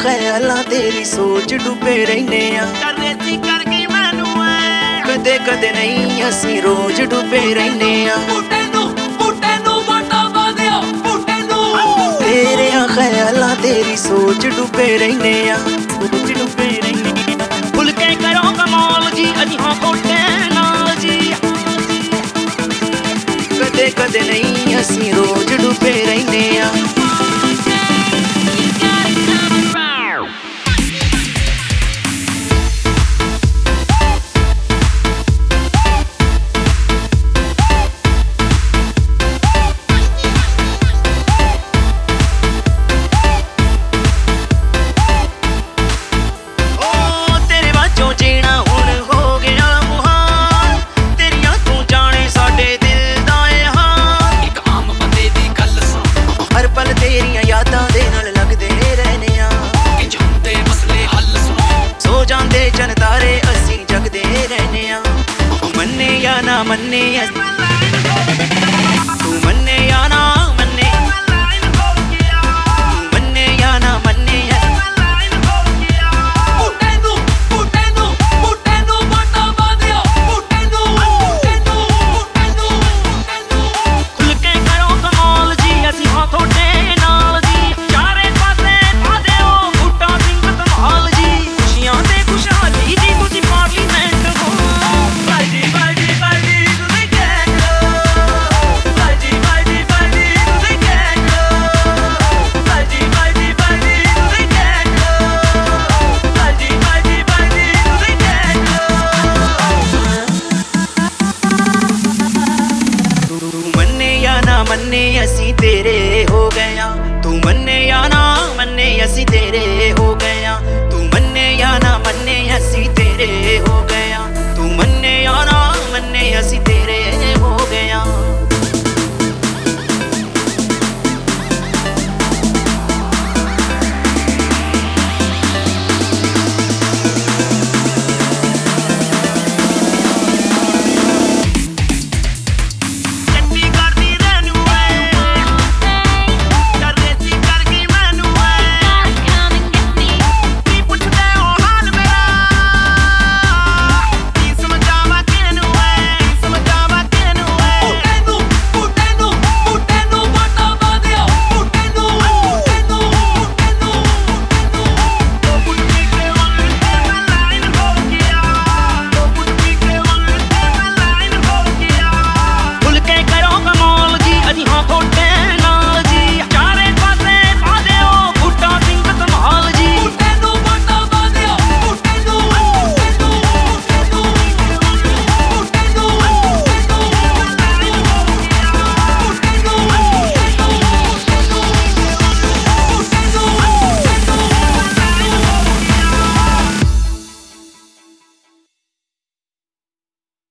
ख्यालां तेरी सोच डुबे रहने ਕਰੇਜੀ ਕਰਕੇ ਮੈਨੂੰ कदे कदे नहीं असी रोज डुबे रहने ਬੂਟੇ ਨੂੰ ਵਾਟਾ ਪਾਦਿਆ ਬੂਟੇ ਨੂੰ तेरे ख्यालां तेरी सोच डुबे रहने सोच डुबे रहने ਭੁੱਲ ਕੇ ਕਰੋ ਕਮਾਲ ਜੀ ਅਸੀਂ ਹਾਂ ਕੋਟੇ ਨਾਲ ਜੀ कदे कदे नहीं असी रोज डुबे रहने तेरियां यादां दे नाल लगदे रहने ਕਿ ਜਾਂਦੇ ਮਸਲੇ ਹੱਲ ਸੁਣੋ सो जांदे जन तारे असी जगदे रहने मन्ने या ना मन्ने तू मन्ने या ना मन्ने मन्ने या ना मन्ने ਬੂਟੇ ਨੂੰ ਵਾਟਾ ਪਾਦਿਆ ਬੂਟੇ ਨੂੰ ਖੁੱਲ ਕੇ ਕਰੋ ਕਮਾਲ ਜੀ ਅਸੀਂ ਹਾਂ ਤੁਹਾਡੇ मन्ने असी तेरे